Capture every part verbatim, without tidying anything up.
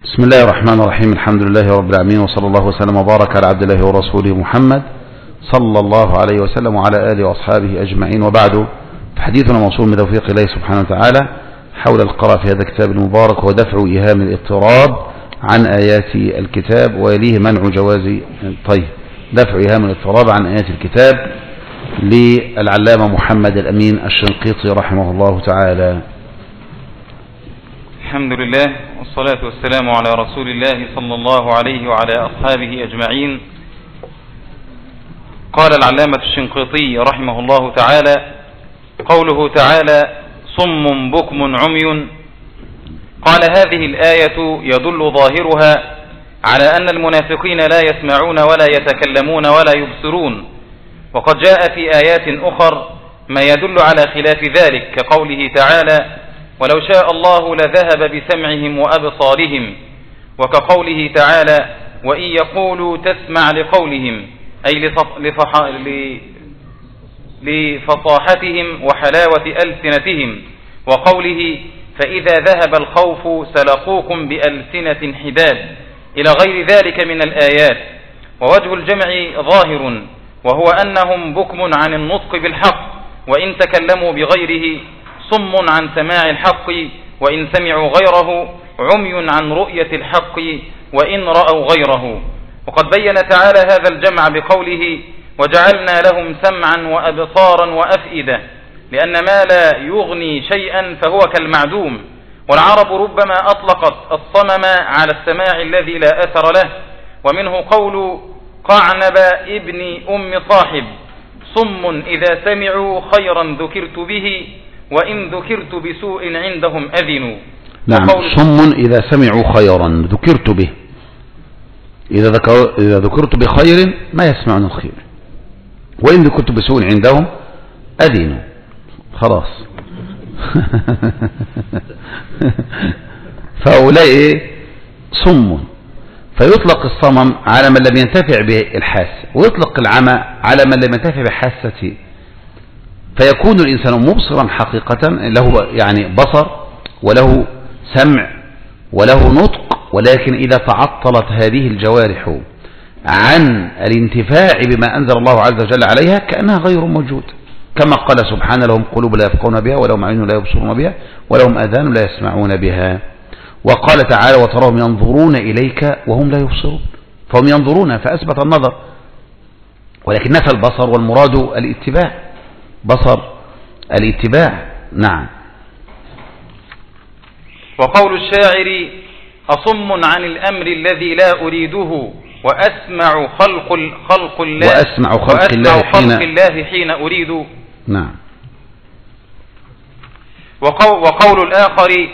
بسم الله الرحمن الرحيم. الحمد لله رب العالمين، وصلى الله وسلم وبارك على عبد الله ورسوله محمد صلى الله عليه وسلم وعلى آله وأصحابه أجمعين، وبعد. فحديثنا موصول من توفيق الله سبحانه وتعالى حول القراءة في هذا الكتاب المبارك، ودفع إيهام الاضطراب عن آيات الكتاب، ويليه منع جواز طيب دفع إيهام الاضطراب عن آيات الكتاب للعلامة محمد الأمين الشنقيطي رحمه الله تعالى. الحمد لله والصلاة والسلام على رسول الله صلى الله عليه وعلى أصحابه أجمعين. قال العلامة الشنقيطي رحمه الله تعالى: قوله تعالى صم بكم عمي. قال هذه الآية يدل ظاهرها على أن المنافقين لا يسمعون ولا يتكلمون ولا يبصرون، وقد جاء في آيات أخر ما يدل على خلاف ذلك، كقوله تعالى: ولو شاء الله لذهب بسمعهم وأبصارهم، وكقوله تعالى: وإن يقولوا تسمع لقولهم، أي لفصاحتهم وحلاوة ألسنتهم، وقوله: فإذا ذهب الخوف سلقوكم بألسنة حداد، إلى غير ذلك من الآيات. ووجه الجمع ظاهر، وهو أنهم بكم عن النطق بالحق، وإن تكلموا بغيره، صم عن سماع الحق وإن سمعوا غيره، عمي عن رؤية الحق وإن رأوا غيره. وقد بين تعالى هذا الجمع بقوله: وجعلنا لهم سمعا وأبصارا وأفئدة، لأن ما لا يغني شيئا فهو كالمعدوم. والعرب ربما أطلقت الصمم على السماع الذي لا أثر له، ومنه قول قعنب ابن أم صاحب: صم إذا سمعوا خيرا ذكرت به، وإن ذكرت بسوء عندهم أذنوا. نعم، صم إذا سمعوا خيرا ذكرت به، إذا, ذكر إذا ذكرت بخير ما يسمعون الخير، وإن ذكرت بسوء عندهم أذنوا. خلاص. فهؤلاء صم، فيطلق الصمم على من لم ينتفع بالحاسة، ويطلق العمى على من لم ينتفع بحاسته، فيكون الإنسان مبصرا حقيقة، له يعني بصر وله سمع وله نطق، ولكن إذا تعطلت هذه الجوارح عن الانتفاع بما أنزل الله عز وجل عليها كأنها غير موجود، كما قال سبحانه: لهم قلوب لا يفقهون بها، ولهم عين لا يبصرون بها، ولهم آذان لا يسمعون بها. وقال تعالى: وتراهم ينظرون إليك وهم لا يبصرون. فهم ينظرون فأثبت النظر، ولكن نفى البصر، والمراد الاتباع، بصر الاتباع. نعم. وقول الشاعر: أصم عن الأمر الذي لا أريده، وأسمع خلق خلق الله وأسمع خلق, وأسمع الله, خلق حين الله حين أريد. نعم. وقول, وقول الآخر: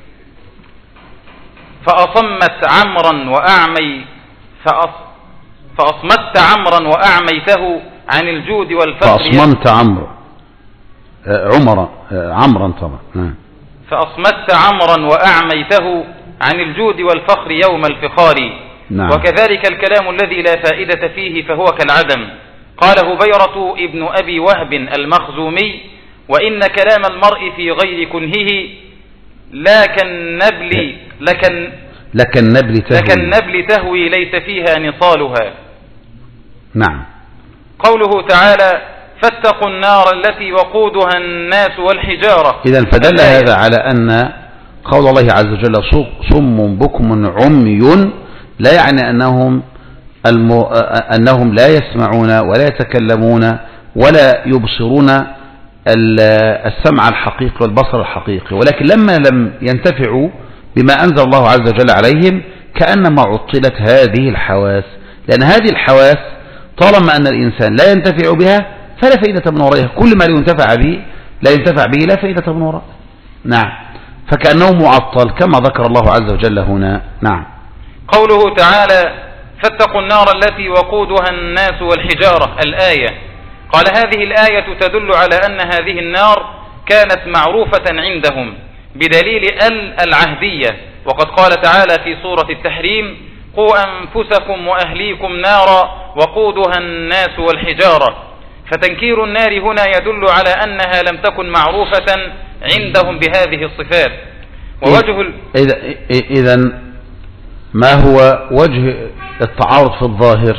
فأصمت عمرا وأعمي فأص فأصمت عمرا وأعميته عن الجود والفقر. فأصمت عمرا عمرا عمرا طبعا. نعم. فأصمت عمرا وأعميته عن الجود والفخر يوم الفخار. نعم. وكذلك الكلام الذي لا فائدة فيه فهو كالعدم. قاله بيرة ابن أبي وهب المخزومي: وإن كلام المرء في غير كنهه لكالنبل لكن لكالنبل تهوي, لكالنبل تهوي ليس فيها نصالها. نعم. قوله تعالى: فاتقوا النار التي وقودها الناس والحجارة. إذن فدل هذا على أن قول الله عز وجل صم بكم عمي لا يعني أنهم, الم... أنهم لا يسمعون ولا يتكلمون ولا يبصرون السمع الحقيقي والبصر الحقيقي، ولكن لما لم ينتفعوا بما أنزل الله عز وجل عليهم كأنما عطلت هذه الحواس، لأن هذه الحواس طالما أن الإنسان لا ينتفع بها فلا فائدة من ورائها، كل ما لا ينتفع به لا ينتفع به لا فائدة من وراءه. نعم. فكأنه معطل كما ذكر الله عز وجل هنا. نعم. قوله تعالى: فاتقوا النار التي وقودها الناس والحجارة، الآية. قال هذه الآية تدل على أن هذه النار كانت معروفة عندهم بدليل ال العهدية، وقد قال تعالى في سورة التحريم: قوا أنفسكم وأهليكم نارا وقودها الناس والحجارة. فتنكير النار هنا يدل على أنها لم تكن معروفة عندهم بهذه الصفات. ووجه إذا ما هو وجه التعارض في الظاهر؟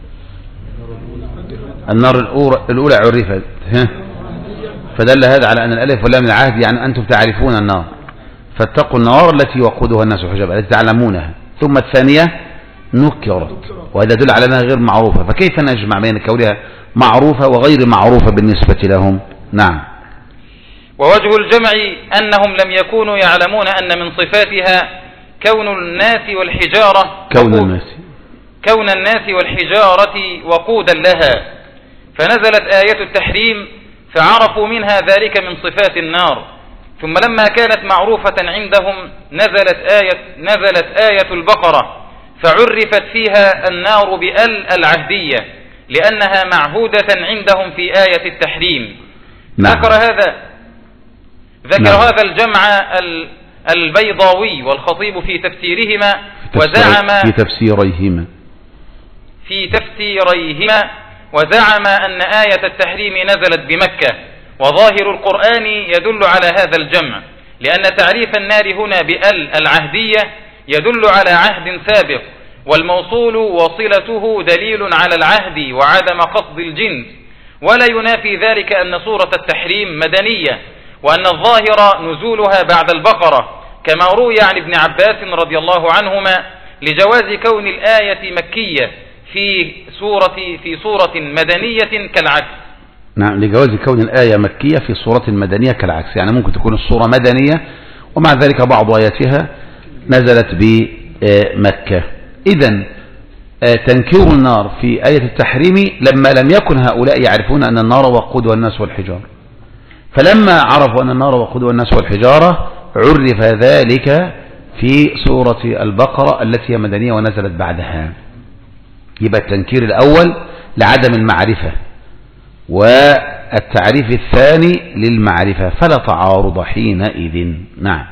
النار الأولى عرفت، فدل هذا على أن الألف واللام العهد، يعني أنتم تعرفون النار فاتقوا النار التي وقودها الناس والحجاب التي تعلمونها. ثم الثانية نكرت، وهذا يدل على أنها غير معروفة، فكيف نجمع بين كونها معروفة وغير معروفة بالنسبة لهم؟ نعم. ووجه الجمع أنهم لم يكونوا يعلمون أن من صفاتها كون الناس والحجارة كون الناس كون الناس والحجارة وقودا لها، فنزلت آية التحريم فعرفوا منها ذلك من صفات النار. ثم لما كانت معروفة عندهم نزلت آية, نزلت آية البقرة فعرفت فيها النار بأل العهدية لأنها معهودة عندهم في آية التحريم. نعم. ذكر هذا ذكر نعم. هذا الجمع البيضاوي والخطيب في تفسيرهما وزعم في تفسيريهما في تفسيريهما وزعم أن آية التحريم نزلت بمكة، وظاهر القرآن يدل على هذا الجمع، لأن تعريف النار هنا بأل العهدية يدل على عهد سابق، والموصول وصلته دليل على العهد وعدم قصد الجنس، ولا ينافي ذلك أن سورة التحريم مدنية، وأن الظاهر نزولها بعد البقرة، كما روي عن ابن عباس رضي الله عنهما لجواز كون الآية مكية في سورة في سورة مدنية كالعكس. نعم، لجواز كون الآية مكية في سورة مدنية كالعكس، يعني ممكن تكون السورة مدنية ومع ذلك بعض آياتها نزلت بمكة. إذن تنكير النار في آية التحريم لما لم يكن هؤلاء يعرفون أن النار وقودها الناس والحجارة، فلما عرفوا أن النار وقودها الناس والحجارة عرف ذلك في سورة البقرة التي هي مدنية ونزلت بعدها. يبقى التنكير الأول لعدم المعرفة، والتعريف الثاني للمعرفة، فلا تعارض حينئذ. نعم.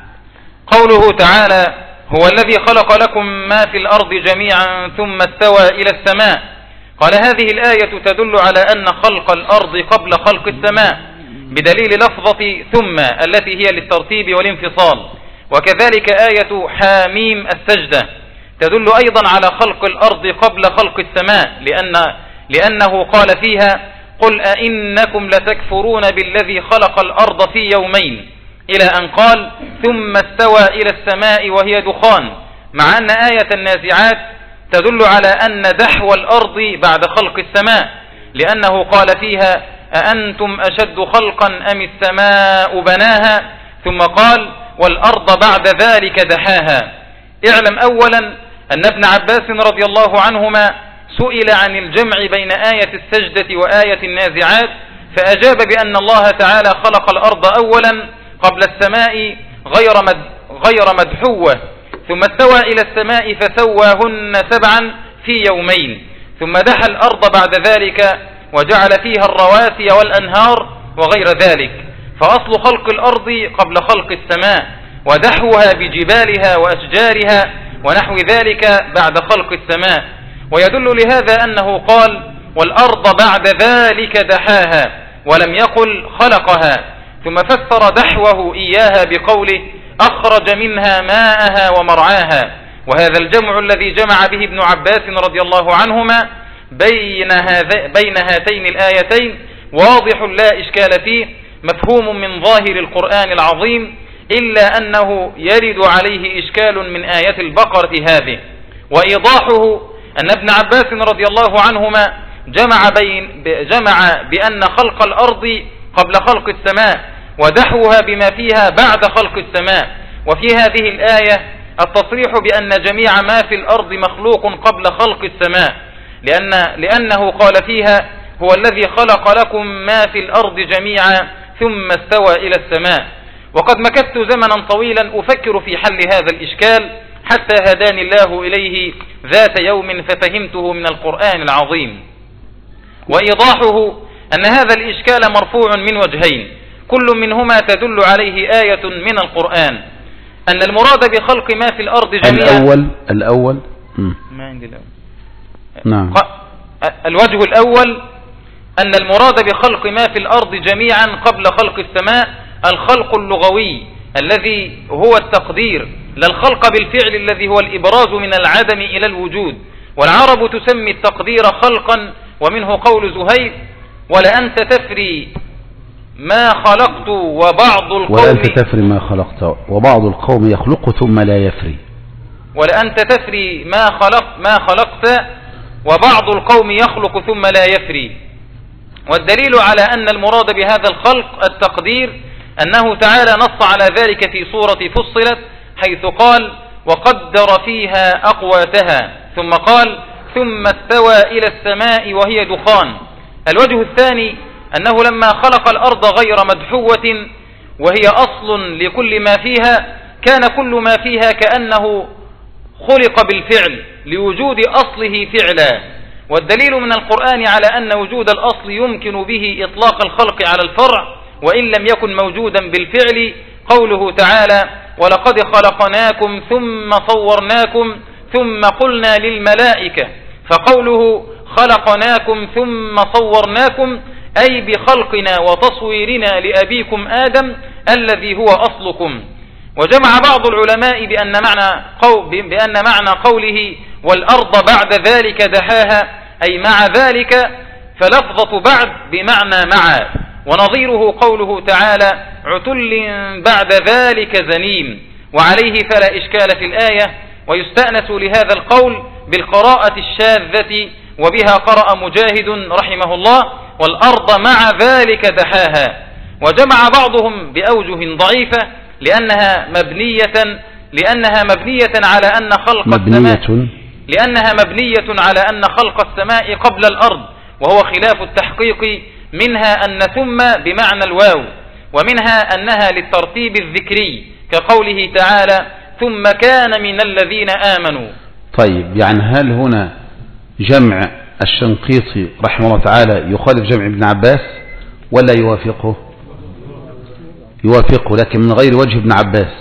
قوله تعالى: هو الذي خلق لكم ما في الأرض جميعا ثم استوى إلى السماء. قال هذه الآية تدل على أن خلق الأرض قبل خلق السماء بدليل لفظة ثم التي هي للترتيب والانفصال، وكذلك آية حاميم السجدة تدل أيضا على خلق الأرض قبل خلق السماء، لأن لأنه قال فيها: قل أئنكم لتكفرون بالذي خلق الأرض في يومين، إلى أن قال: ثم استوى إلى السماء وهي دخان، مع أن آية النازعات تدل على أن دحو الأرض بعد خلق السماء، لأنه قال فيها: أأنتم أشد خلقا أم السماء بناها، ثم قال: والأرض بعد ذلك دحاها. اعلم أولا أن ابن عباس رضي الله عنهما سئل عن الجمع بين آية السجدة وآية النازعات، فأجاب بأن الله تعالى خلق الأرض أولا قبل السماء غير مد غير مدحوة، ثم استوى إلى السماء فسواهن سبعا في يومين، ثم دحى الأرض بعد ذلك وجعل فيها الرواسي والأنهار وغير ذلك، فأصل خلق الأرض قبل خلق السماء، ودحوها بجبالها وأشجارها ونحو ذلك بعد خلق السماء. ويدل لهذا أنه قال: والأرض بعد ذلك دحاها، ولم يقل خلقها، ثم فسر دحوه إياها بقوله: أخرج منها ماءها ومرعاها. وهذا الجمع الذي جمع به ابن عباس رضي الله عنهما بين, بين هاتين الآيتين واضح لا إشكال فيه، مفهوم من ظاهر القرآن العظيم، إلا أنه يرد عليه إشكال من آية البقرة هذه، وإيضاحه أن ابن عباس رضي الله عنهما جمع, بين جمع بأن خلق الأرض قبل خلق السماء ودحوها بما فيها بعد خلق السماء، وفي هذه الآية التصريح بأن جميع ما في الأرض مخلوق قبل خلق السماء، لأن لأنه قال فيها: هو الذي خلق لكم ما في الأرض جميعا ثم استوى إلى السماء. وقد مكثت زمنا طويلا أفكر في حل هذا الإشكال حتى هداني الله إليه ذات يوم ففهمته من القرآن العظيم. وإيضاحه أن هذا الإشكال مرفوع من وجهين، كل منهما تدل عليه آية من القرآن، أن المراد بخلق ما في الأرض جميعا. الأول الأول ما عندي الأول. نعم. الوجه الأول أن المراد بخلق ما في الأرض جميعا قبل خلق السماء الخلق اللغوي، الذي هو التقدير، لا الخلق بالفعل الذي هو الإبراز من العدم إلى الوجود. والعرب تسمي التقدير خلقا، ومنه قول زهير: ولأنت تفري ما خلقت وبعض القوم ولأنت تفري ما خلقت وبعض القوم يخلق ثم لا يفري. ولأنت تفري ما خلقت ما خلقت وبعض القوم يخلق ثم لا يفري. والدليل على أن المراد بهذا الخلق التقدير أنه تعالى نص على ذلك في سورة فصلت، حيث قال: وقدر فيها أقواتها، ثم قال: ثم استوى إلى السماء وهي دخان. الوجه الثاني أنه لما خلق الأرض غير مدحوة وهي أصل لكل ما فيها، كان كل ما فيها كأنه خلق بالفعل لوجود أصله فعلا. والدليل من القرآن على أن وجود الأصل يمكن به إطلاق الخلق على الفرع وإن لم يكن موجودا بالفعل قوله تعالى: ولقد خلقناكم ثم صورناكم ثم قلنا للملائكة. فقوله خلقناكم ثم صورناكم أي بخلقنا وتصويرنا لأبيكم آدم الذي هو أصلكم. وجمع بعض العلماء بأن معنى, قو بأن معنى قوله والأرض بعد ذلك دحاها أي مع ذلك، فلفظة بعد بمعنى مع، ونظيره قوله تعالى: عتل بعد ذلك زنيم. وعليه فلا إشكال في الآية، ويستأنس لهذا القول بالقراءة الشاذة، وبها قرأ مجاهد رحمه الله: والأرض مع ذلك دحاها. وجمع بعضهم بأوجه ضعيفة لأنها مبنية لأنها مبنية على أن خلق مبنية السماء لأنها مبنية على أن خلق السماء قبل الأرض، وهو خلاف التحقيق. منها أن ثم بمعنى الواو، ومنها أنها للترتيب الذكري كقوله تعالى: ثم كان من الذين آمنوا. طيب، يعني هل هنا جمع الشنقيطي رحمه الله تعالى يخالف جمع ابن عباس ولا يوافقه؟ يوافقه، لكن من غير وجه ابن عباس.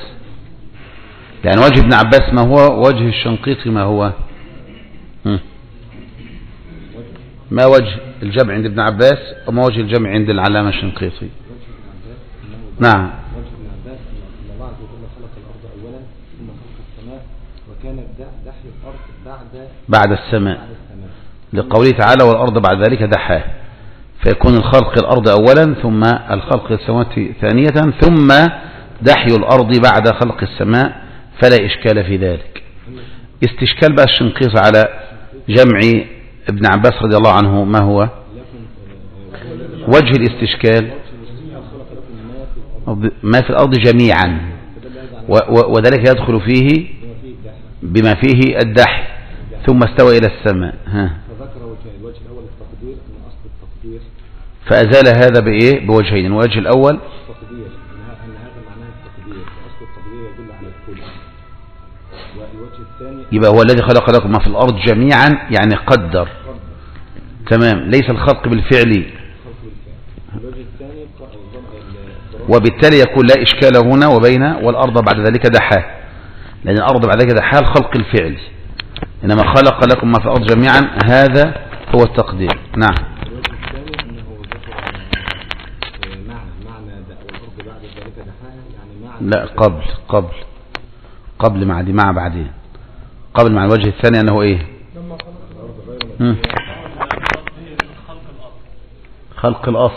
يعني وجه ابن عباس ما هو، وجه الشنقيطي ما هو؟ ما وجه الجمع عند ابن عباس وما وجه الجمع عند العلامة الشنقيطي؟ نعم. وجه ابن عباس ان الله عز وجل خلق الارض اولا ثم خلق السماء، وكان دحي الارض بعد بعد السماء، لقوله تعالى: والارض بعد ذلك دحاها، فيكون الخلق الارض اولا ثم الخلق السماوات ثانية ثم دحي الارض بعد خلق السماء، فلا اشكال في ذلك. استشكال بقى الشنقيطي على جمع ابن عباس رضي الله عنه ما هو؟ وجه الاستشكال ما في الأرض جميعا، وذلك يدخل فيه بما فيه الدحي ثم استوى إلى السماء. ها. فذكر الوجه الأول التقدير من أصل التقدير، فأزال هذا بإيه؟ بوجهين. الوجه الأول التقدير أن هذا معناه التقدير، فأصل التقدير يدل على الكل. والوجه الثاني يبقى هو الذي خلق لكم ما في الأرض جميعا، يعني قدر. تمام، ليس الخلق بالفعل. الوجه الثاني وبالتالي يكون لا إشكال هنا وبين والأرض بعد ذلك دحاه، لأن الأرض بعد ذلك دحاه الخلق الفعل، إنما خلق لكم ما في الأرض جميعا هذا هو التقدير. نعم. الوجه الثاني أنه ذكر معنى معنى والأرض بعد ذلك دحاها، يعني معنى لا قبل قبل قبل مع دي مع بعدين قبل مع الوجه الثاني أنه إيه؟ مم. خلق الأصل.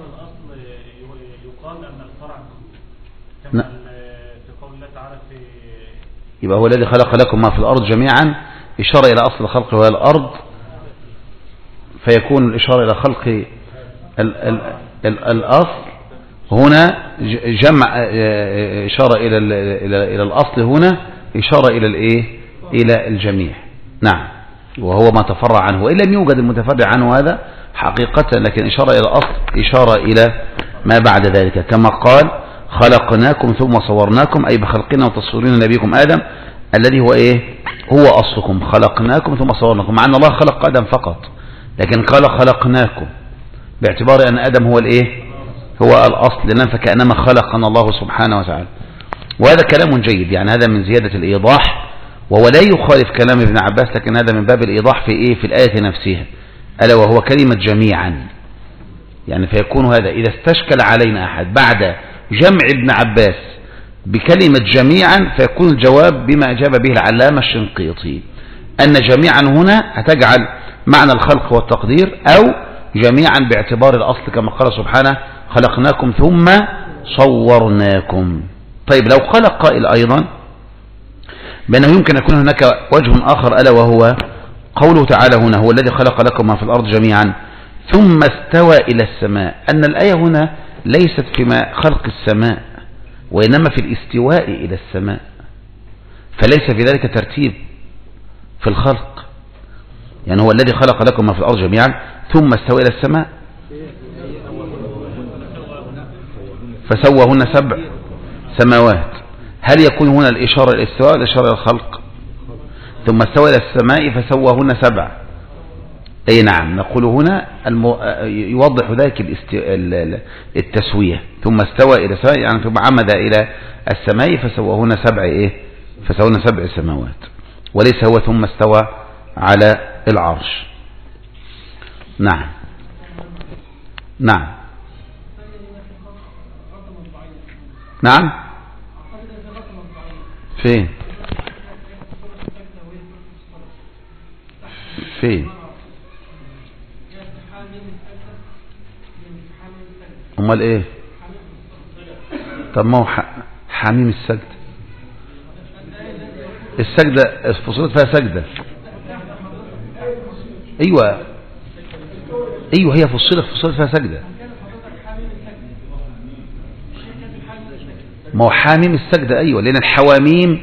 يقال أن الفرع لا. في قول الله تعالى في يبقى هو الذي خلق لكم ما في الأرض جميعا إشارة إلى أصل الخلق وهي الأرض، فيكون الإشارة إلى خلق ال ال ال الأصل هنا جمع إشارة إلى إلى إلى الأصل هنا إشارة إلى الإيه؟ إلى الجميع. نعم، وهو ما تفرع عنه، وإن لم يوجد المتفرع عنه هذا حقيقة، لكن إشارة إلى الأصل إشارة إلى ما بعد ذلك، كما قال: خلقناكم ثم صورناكم، أي بخلقنا وتصويرنا نبيكم آدم الذي هو إيه؟ هو أصلكم. خلقناكم ثم صورناكم، مع أن الله خلق آدم فقط، لكن قال خلقناكم باعتبار أن آدم هو الإيه؟ هو الأصل، لأن فكأنما خلقنا الله سبحانه وتعالى. وهذا كلام جيد، يعني هذا من زيادة الإيضاح، وهو لا يخالف كلام ابن عباس، لكن هذا من باب الإيضاح في إيه؟ في الآية نفسها، ألا وهو كلمة جميعا. يعني فيكون هذا إذا استشكل علينا أحد بعد جمع ابن عباس بكلمة جميعا فيكون الجواب بما أجاب به العلامة الشنقيطي، أن جميعا هنا هتجعل معنى الخلق والتقدير، أو جميعا باعتبار الأصل كما قال سبحانه خلقناكم ثم صورناكم. طيب لو قال قائل أيضا بأنه يمكن أن يكون هناك وجه آخر، ألا وهو قوله تعالى هنا هو الذي خلق لكم ما في الأرض جميعا ثم استوى إلى السماء، أن الآية هنا ليست في خلق السماء وإنما في الاستواء إلى السماء، فليس في ذلك ترتيب في الخلق. يعني هو الذي خلق لكم ما في الأرض جميعا ثم استوى إلى السماء فسوهن سبع سماوات، هل يكون هنا الإشارة إلى الاستواء الإشارة إلى الخلق؟ ثم استوى إلى السماء فسوهن سبع، أي نعم، نقول هنا المو... يوضح ذلك الاست... التسوية، ثم استوى إلى السماء يعني ثم عمد إلى السماء فسوهن سبع إيه؟ فسوهن سبع سماوات، وليس هو ثم استوى على العرش. نعم نعم نعم فين فين امال ايه؟ طب ما هو حميم السجد، السجدة فصلت فيها سجدة. ايوه ايوه هي فصلت فصلت فيها سجدة. ما هو حاميم السجدة ايوه، لان الحواميم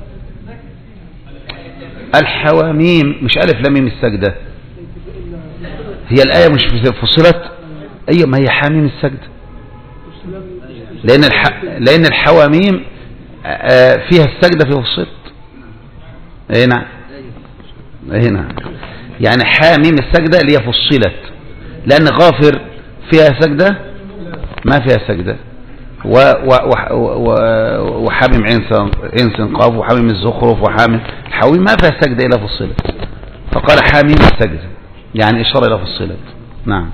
الحواميم مش الف لام ميم السجدة، هي الآية مش فصلت ايوه، ما هي حاميم السجدة، لان الح... لان الحواميم فيها السجدة في فصلت. اي نعم اي نعم، يعني حاميم السجدة اللي هي فصلت، لان غافر فيها سجدة ما فيها سجدة، و و و وحاميم عين قاف وحاميم الزخرف وحاميم الحواميم ما فيها سجدة إلا فصلت، فقال حاميم السجدة يعني إشارة إلى فصلت. نعم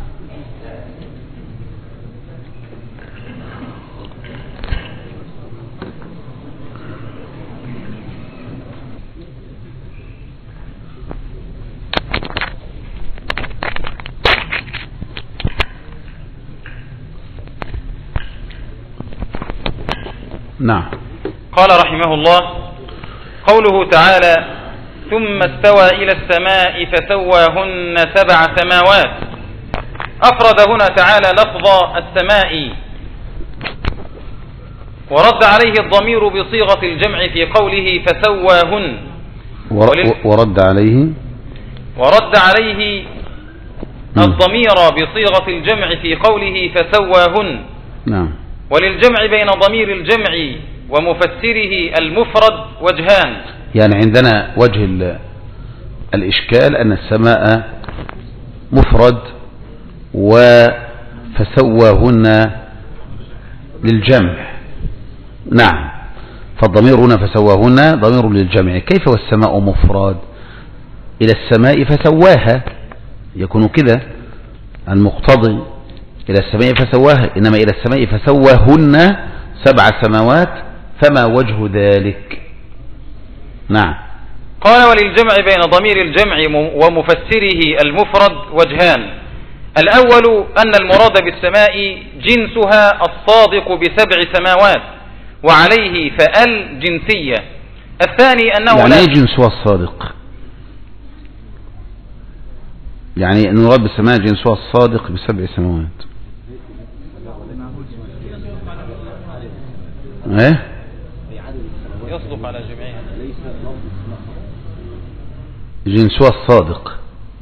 نعم. قال رحمه الله: قوله تعالى ثم استوى إلى السماء فسواهن سبع سماوات، أفرد هنا تعالى لفظ السماء ورد عليه الضمير بصيغة الجمع في قوله فسواهن، ورد عليه ورد عليه الضمير بصيغة الجمع في قوله فسواهن. نعم. وللجمع بين ضمير الجمع ومفسره المفرد وجهان، يعني عندنا وجه الإشكال أن السماء مفرد وفسواهن للجمع. نعم، فالضمير هنا فسواهن ضمير للجمع، كيف والسماء مفرد؟ إلى السماء فسواها، يكون كذا المقتضي إلى السماء فسواها، إنما إلى السماء فسواهن سبع سماوات، فما وجه ذلك؟ نعم. قال: وللجمع بين ضمير الجمع ومفسره المفرد وجهان، الأول أن المراد بالسماء جنسها الصادق بسبع سماوات وعليه فأل جنسية. الثاني أنه يعني لا ايه جنسها الصادق؟ يعني المراد بالسماء جنسها الصادق بسبع سماوات. ايه يصدق على جميعها جنسها الصادق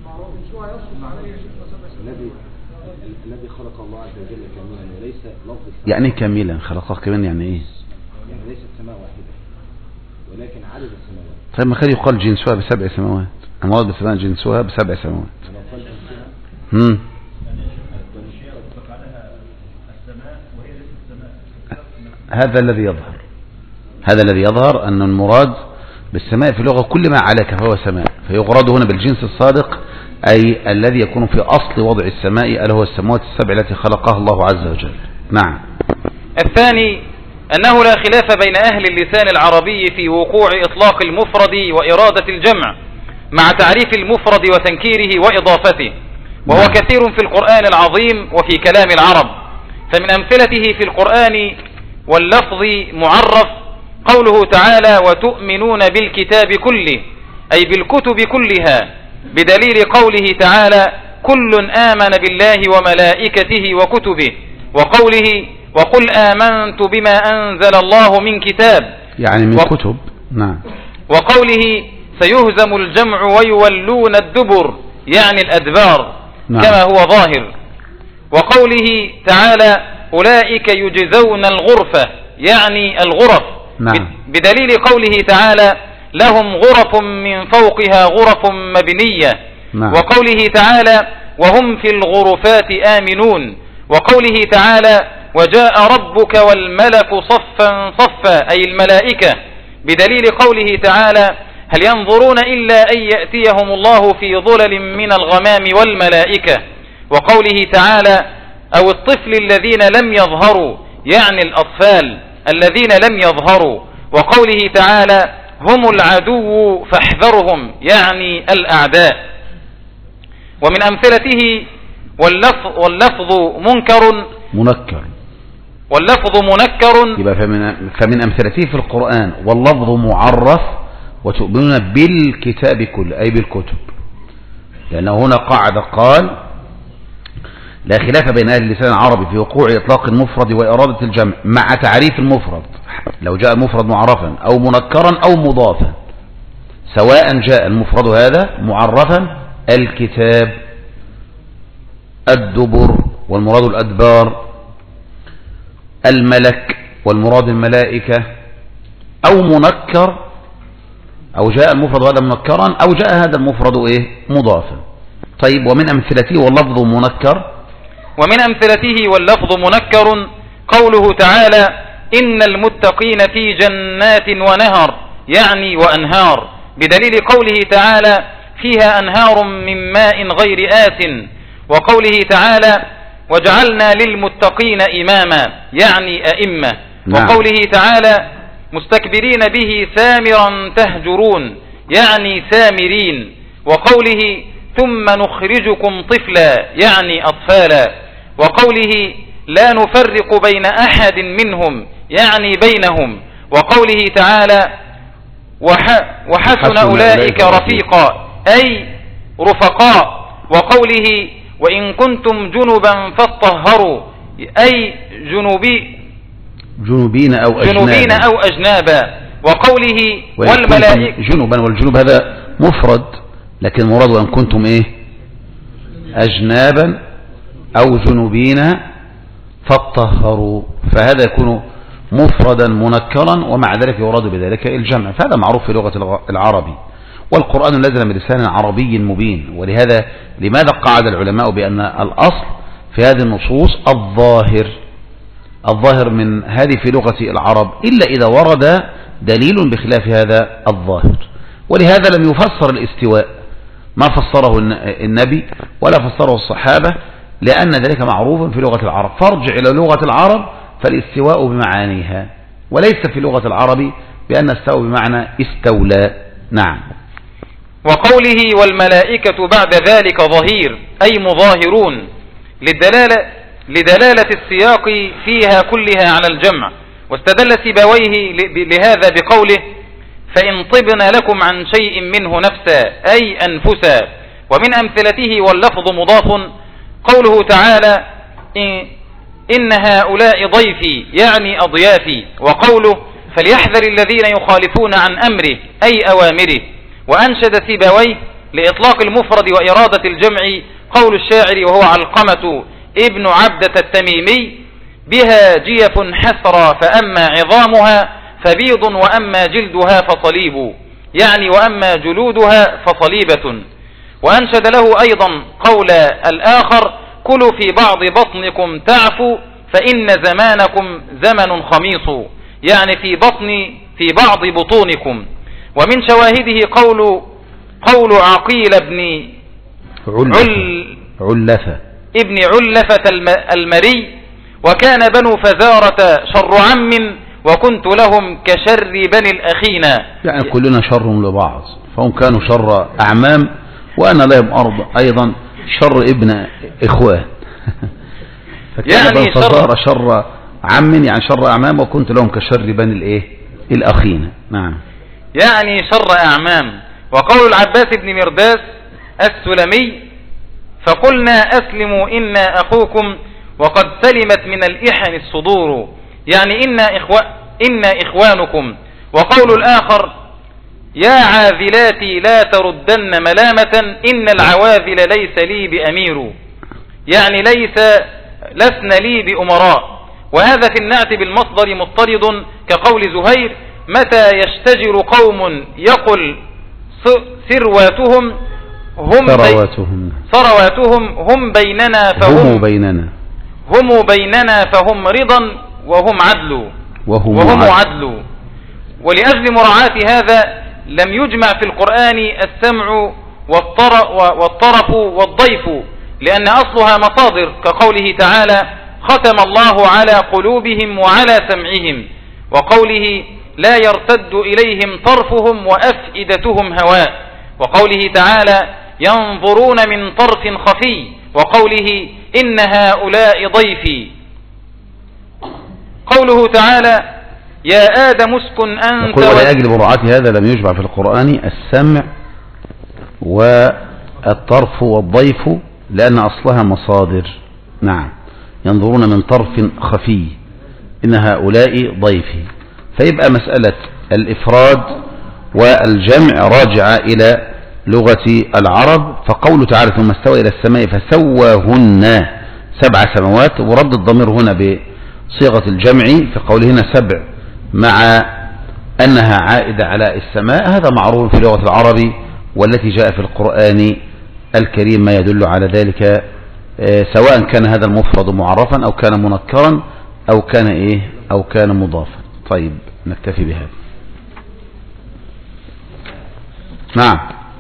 الذي خلق الله عز وجل كاملا وليس لفظ يعني كاملا خلقه كمان، يعني ايه؟ يعني ليست سماء واحدة ولكن عدد السماوات. طيب ما كان يقال جنسها بسبع سماوات، المراد بالسماء جنسها بسبع سماوات. امم هذا الذي يظهر هذا الذي يظهر أن المراد بالسماء في اللغة كل ما علاك فهو سماء، فيغرد هنا بالجنس الصادق أي الذي يكون في أصل وضع السماء، ألا هو السماوات السبع التي خلقها الله عز وجل. نعم. الثاني أنه لا خلاف بين أهل اللسان العربي في وقوع إطلاق المفرد وإرادة الجمع مع تعريف المفرد وتنكيره وإضافته، وهو كثير في القرآن العظيم وفي كلام العرب. فمن أمثلته في القرآن واللفظ معرف قوله تعالى: وتؤمنون بالكتاب كله، أي بالكتب كلها، بدليل قوله تعالى: كل آمن بالله وملائكته وكتبه، وقوله: وقل آمنت بما أنزل الله من كتاب، يعني من و... كتب. نعم. وقوله: سيهزم الجمع ويولون الدبر، يعني الأدبار. نعم. كما هو ظاهر. وقوله تعالى: أولئك يجزون الغرفة، يعني الغرف. نعم. بدليل قوله تعالى: لهم غرف من فوقها غرف مبنية. نعم. وقوله تعالى: وهم في الغرفات آمنون. وقوله تعالى: وجاء ربك والملك صفا صفا، أي الملائكة، بدليل قوله تعالى: هل ينظرون إلا أن يأتيهم الله في ظلل من الغمام والملائكة. وقوله تعالى: أو الطفل الذين لم يظهروا، يعني الأطفال الذين لم يظهروا. وقوله تعالى: هم العدو فاحذرهم، يعني الأعداء. ومن أمثلته واللفظ, واللفظ منكر منكر واللفظ منكر يبقى فمن, فمن أمثلته في القرآن واللفظ معرف وتؤمنون بالكتاب كله، أي بالكتب، لأنه هنا قاعد قال: لا خلاف بين أهل اللسان العربي في وقوع إطلاق المفرد وإرادة الجمع مع تعريف المفرد، لو جاء المفرد معرفا أو منكرا أو مضافا، سواء جاء المفرد هذا معرفا الكتاب، الدبر والمراد الأدبار، الملك والمراد الملائكة، أو منكر، أو جاء المفرد هذا منكرا أو جاء هذا المفرد إيه مضافا. طيب، ومن أمثلته واللفظ منكر ومن أمثلته واللفظ منكر قوله تعالى: إن المتقين في جنات ونهر، يعني وأنهار، بدليل قوله تعالى: فيها أنهار من ماء غير آسن. وقوله تعالى: وجعلنا للمتقين إماما، يعني أئمة. نعم. وقوله تعالى: مستكبرين به سامرا تهجرون، يعني سامرين. وقوله: ثم نخرجكم طفلا، يعني أطفالا. وقوله: لا نفرق بين أحد منهم، يعني بينهم. وقوله تعالى: وح وحسن أولئك رفيقا، أي رفقاء. وقوله: وإن كنتم جنبا فاطهروا، أي جنوبي جنوبين أو أجنابا, جنوبين أو أجنابا. وقوله: والملائكة جنوبا، والجنوب هذا مفرد، لكن المراد وإن كنتم إيه أجنابا أو جنوبين فاطهروا، فهذا يكون مفردا منكرا، ومع ذلك يراد بذلك الجمع، فهذا معروف في لغة العربي، والقرآن نزل بلسان عربي مبين. ولهذا لماذا قاعد العلماء بأن الأصل في هذه النصوص الظاهر الظاهر من هذه في لغة العرب، إلا إذا ورد دليل بخلاف هذا الظاهر. ولهذا لم يفسر الاستواء ما فسره النبي ولا فسره الصحابة، لأن ذلك معروف في لغة العرب. فارجع إلى لغة العرب فالاستواء بمعانيها، وليس في لغة العرب بأن استوى بمعنى استولى. نعم. وقوله: والملائكة بعد ذلك ظهير، أي مظاهرون، للدلالة, لدلالة السياق فيها كلها على الجمع. واستدل سيبويه لهذا بقوله: فإن طبن لكم عن شيء منه نفسا، أي أنفسا. ومن أمثلته واللفظ مضاف قوله تعالى: إن, إن هؤلاء ضيفي، يعني أضيافي. وقوله: فليحذر الذين يخالفون عن أمره، أي أوامره. وأنشد سيبويه لإطلاق المفرد وإرادة الجمع قول الشاعر وهو علقمة ابن عبدة التميمي: بها جيف حسرى فأما عظامها فبيض وأما جلدها فصليب، يعني وأما جلودها فصليبة. وأنشد له أيضا قول الآخر: كلوا في بعض بطنكم تعفوا فإن زمانكم زمن خميص، يعني في بطن في بعض بطونكم. ومن شواهده قول قول عقيل بن عل علفة ابن علفة المري: وكان بنو فزارة شر عم وكنت لهم كشر بني الأخينا. يعني كلنا شر لبعض، فهم كانوا شر أعمام وأنا لهم أرض أيضا شر ابن إخوان. فكان يعني شر شر عم يعني شر أعمام وكنت لهم كشر بني الإيه الأخينا. نعم. يعني شر أعمام. وقول العباس بن مرداس السلمي فقلنا أسلموا إنا أخوكم وقد سلمت من الإحن الصدور، يعني إنا, إخو... إنا إخوانكم. وقول الآخر يا عاذلاتي لا تردن ملامة إن العواذل ليس لي بأمير، يعني ليس لسن لي بأمراء. وهذا في النعت بالمصدر مضطرد كقول زهير متى يشتجر قوم يقل سرواتهم هم ثرواتهم ثرواتهم هم بيننا فهم هم بيننا هم بيننا فهم رضا وهم عدل وهم, وهم عدل. ولأجل مراعاة هذا لم يجمع في القرآن السمع والطرف والضيف، لأن أصلها مصادر كقوله تعالى ختم الله على قلوبهم وعلى سمعهم، وقوله لا يرتد إليهم طرفهم وأفئدتهم هواء، وقوله تعالى ينظرون من طرف خفي، وقوله إن هؤلاء ضيفي. قوله تعالى يا آدم اسكن أنت ولأجل مراعاة هذا لم يجمع في القرآن السمع والطرف والضيف لأن أصلها مصادر. نعم. ينظرون من طرف خفي إن هؤلاء ضيفي، فيبقى مسألة الإفراد والجمع راجعة إلى لغة العرب. فقوله تعالى ثم استوى إلى السماء فسواهن سبع سماوات، ورد الضمير هنا بصيغة الجمع في قولهن سبع مع أنها عائدة على السماء، هذا معروف في لغة العرب والتي جاء في القرآن الكريم ما يدل على ذلك، سواء كان هذا المفرد معرفا أو كان منكرا أو كان إيه أو كان مضافا. طيب نكتفي بهذا. نعم.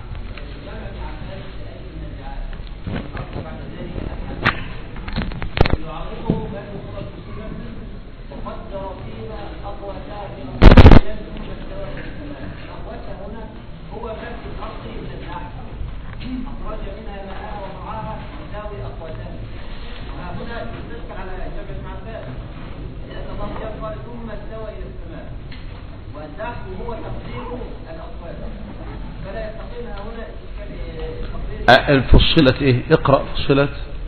فصلت ايه؟ اقرأ فصلت.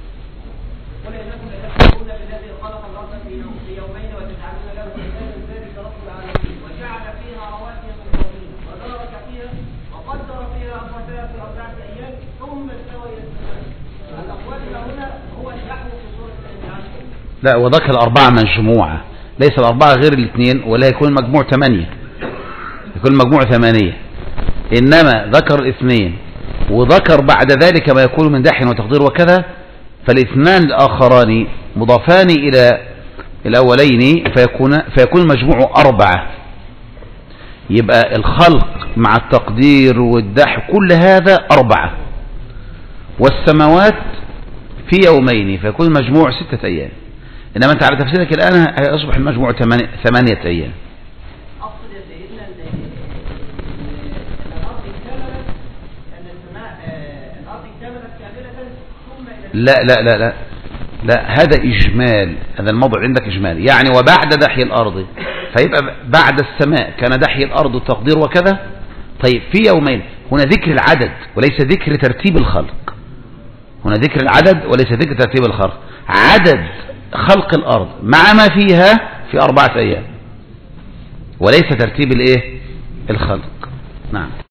لا وذكر الأربعة مجموعة، ليس الأربعة غير الاثنين ولا يكون المجموع ثمانية، يكون المجموع ثمانية، إنما ذكر الاثنين وذكر بعد ذلك ما يكون من دح وتقدير وكذا، فالاثنان الآخران مضافان إلى الأولين فيكون, فيكون المجموع أربعة. يبقى الخلق مع التقدير والدح كل هذا أربعة، والسماوات في يومين فيكون المجموع ستة أيام، إنما أنت على تفسيرك الآن يصبح المجموع ثمانية أيام. لا لا لا لا لا هذا إجمال، هذا الموضوع عندك إجمال، يعني وبعد دحي الأرض، فيبقى بعد السماء كان دحي الأرض والتقدير وكذا. طيب في يومين، هنا ذكر العدد وليس ذكر ترتيب الخلق، هنا ذكر العدد وليس ذكر ترتيب الخلق، عدد خلق الأرض مع ما فيها في أربعة أيام وليس ترتيب الإيه الخلق. نعم.